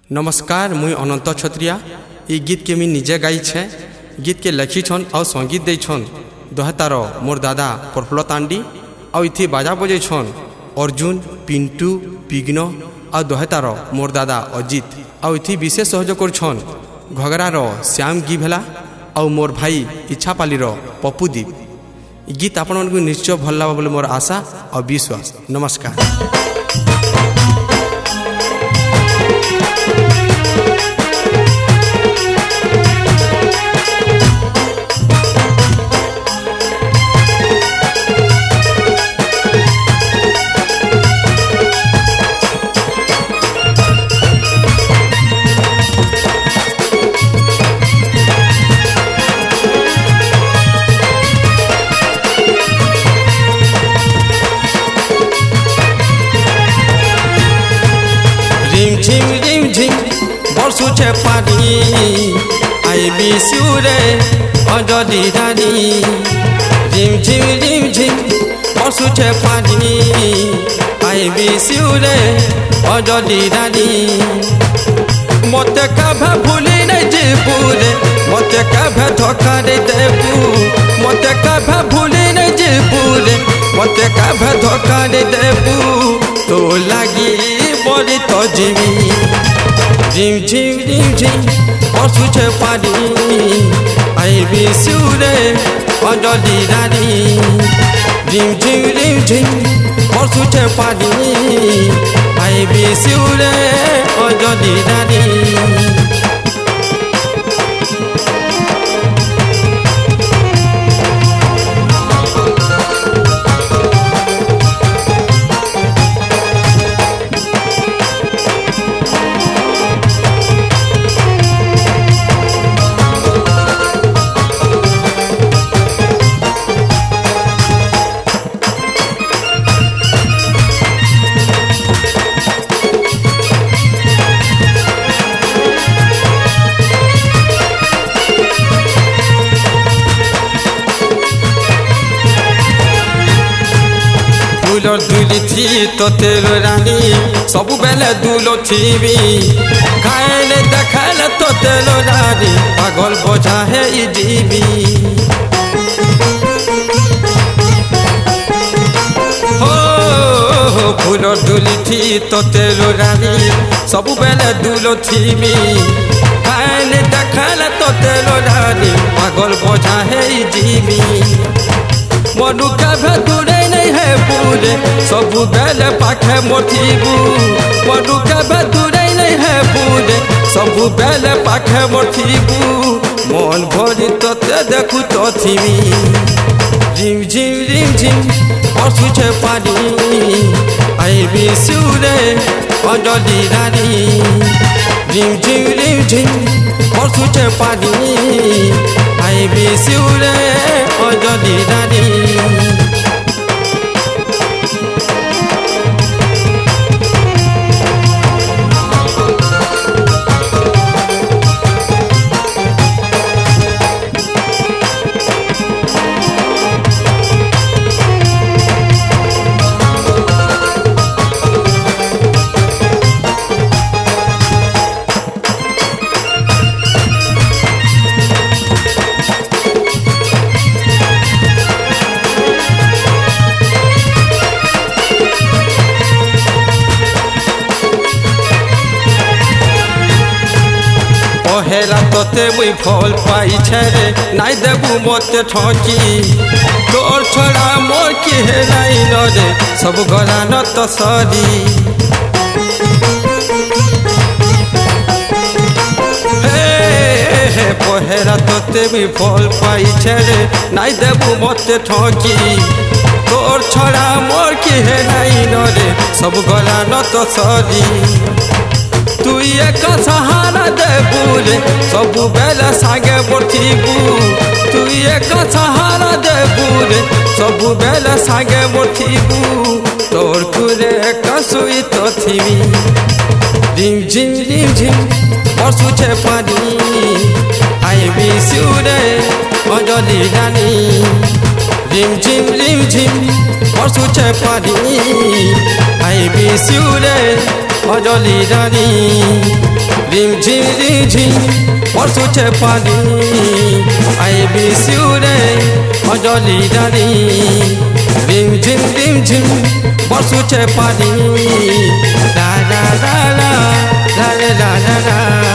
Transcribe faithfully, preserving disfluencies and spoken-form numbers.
नमस्कार, मुई अनंत छत्रिया। ये गीत के मी निजे गाई छे। गीत के लिखी छन और संगीत दे छन दोहतार मोर दादा प्रफुल्ल तांडी और इथी बाजा बजे छन अर्जुन, पिंटू, पिग्न और दोहतार मोर दादा अजित और इथी विशेष सहयोग कर छन घगरार श्याम गिभेला और मोर भाई इच्छापालीर पप्पूदीप। गीत आपण को निश्चय भल लगा बोले मोर आशा और विश्वास। नमस्कार। रिम झिम रिम झिम बरसुछे पानी आई बिसुरे अजदी रानी। रिम झिम रिम झिम बरसुछे पानी आई बिसुरे अजदी रानी। मते कभे भूली नहीं जीबुरे मते कभे धोखा नहीं देबू मते कभे भूली नहीं जीबुरे मते कभे धोखा नहीं देबू तो लगी बड़ी तो जीवी। रिम झिम रिम झिम बरसुछे पानी आई बिसुरे अजदी रानी। रिम झिम रिम झिम बरसुछे पानी आई बिसुरे अजदी रानी। दुलर दुली थी तो तेल रानी सब बेले दुलो थीबी खाएले देखाले तो तेल रानी पागल बोझा है ई जीवी। हो हो फुलर दुली थी तो तेल रानी सब बेले दुलो थीबी खाएले देखाले तो तेल रानी पागल बोझा है ई जीवी। मनु कभे दूरे नहीं है पूरे सब बेले पाखे मोतीबू मनु कभे दूरे नहीं है पूरे सब बेले पाखे मोतीबू मन भरी तोते देखू तो थीमी। रिम झिम रिम झिम बरसुछे पानी आई बिसुरे अजदी रानी। रिम झिम रिम झिम बरसुछे पानी आई बिसुरे अजदी रानी। हेरा तोते मुई फल पाई छे नाई देबू मते ठकी तोर छोड़ा मोर की है नाई नरे सब गला न तो सरी। हे पहेरा तोते मुई फल पाई छे नाई देबू मते ठकी तोर छोड़ा मोर की है नाई नरे सब गला न तो सरी। तू एक सहारा दे बुरे सब बेले सागे मोतीबू तू एक सहारा दे बुरे सब बेले सागे मोतीबू तोर कुरे कसुई तो थीवी। रिम झिम रिम झिम बरसुछे पानी आई बिसुरे अजदी रानी। रिम झिम रिम झिम बरसुछे पानी आई बिसुरे अजदी रानी। রিম ঝিম রিম ঝিম বর্ষুছে পানি আই বিসিউ রে অজলি রানী রিম ঝিম রিম ঝিম বর্ষুছে পানি লা লা লা লা লা লা লা লা